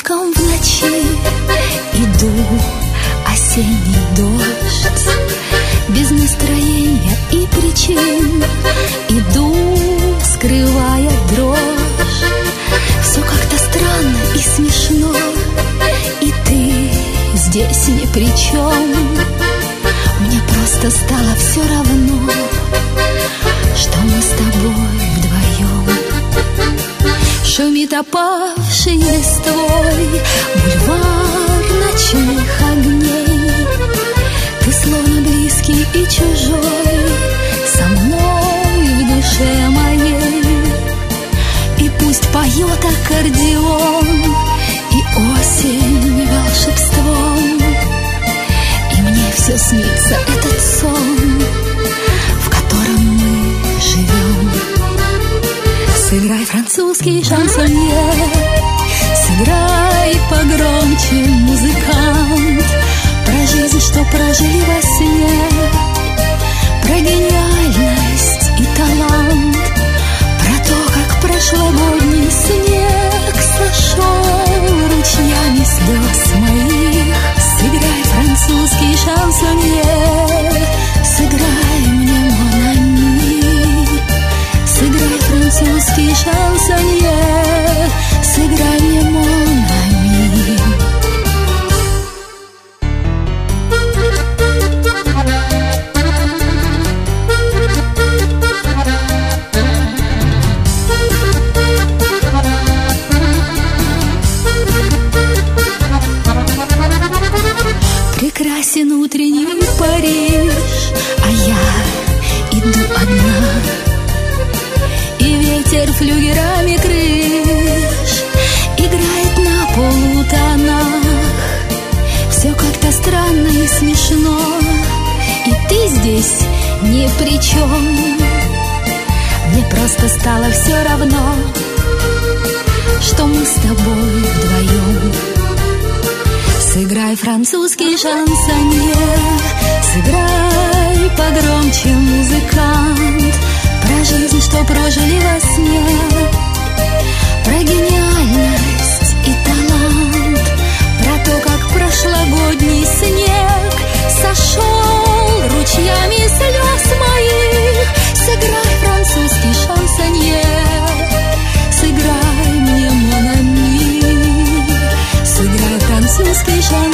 окном в ночи иду, осенний дождь, без настроения и причин иду, скрывая дрожь. Все как-то странно и смешно, и ты здесь ни при чем. Мне просто стало все равно, что мы с тобой вдвоем. Шумит опавший листвой бульвар ночных огней. Ты словно близкий и чужой, со мной в душе моей. И пусть поет аккордеон, и осень волшебством, и мне все снится этот сон, в котором мы живем. Сыграй французский шансонье, сыграй погромче, музыкант, про жизнь, что прожили во сне, про гениальность и талант, про то, как прошлогодний снег сошел ручьями слез моих. Сыграй французский шансонье, сыграй мне мон ами. Сыграй французский шансонье, сыграй мне мон ами. Прекрасен утренний Париж, а я иду одна, и ветер флюгерами крыш играет на полутонах. Все как-то странно и смешно, и ты здесь ни при чем. Мне просто стало все равно, что мы с тобой вдвоем. Сыграй французский шансонье, сыграй погромче, музыкант, про жизнь, что прожили во сне, про гениальность и талант, про то, как прошлогодний снег сошел ручьями слез моих. Сыграй французский шансонье, сыграй мне мон ами. Сыграй французский шансонье,